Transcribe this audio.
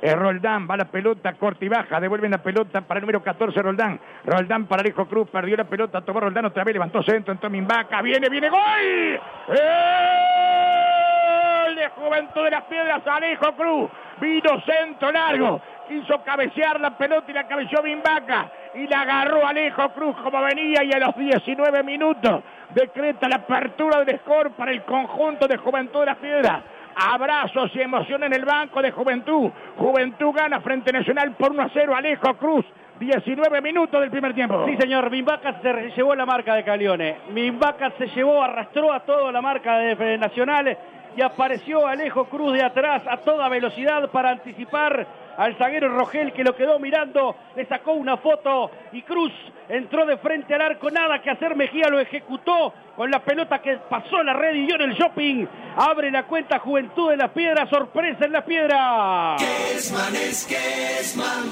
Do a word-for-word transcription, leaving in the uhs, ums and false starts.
Es Roldán, va la pelota corta y baja, devuelven la pelota para el número catorce, Roldán. Roldán para Alejo Cruz, perdió la pelota, tomó Roldán otra vez, levantó centro, entró Minvaca, viene, viene, ¡gol! ¡Gol de Juventud de las Piedras, Alejo Cruz! Vino centro largo, quiso cabecear la pelota y la cabeció Minvaca. Y la agarró Alejo Cruz como venía, y a los diecinueve minutos decreta la apertura del score para el conjunto de Juventud de las Piedras. Abrazos y emoción en el banco de Juventud. Juventud gana frente a Nacional por uno a cero. Alejo Cruz, diecinueve minutos del primer tiempo. Sí, señor, Minvaca se llevó la marca de Calione. Minvaca se llevó, arrastró a toda la marca de Nacional y apareció Alejo Cruz de atrás a toda velocidad para anticipar al zaguero Rogel, que lo quedó mirando, le sacó una foto y Cruz entró de frente al arco, nada que hacer, Mejía lo ejecutó con la pelota que pasó la red y dio en el shopping. Abre la cuenta Juventud de las Piedras, sorpresa en las Piedras.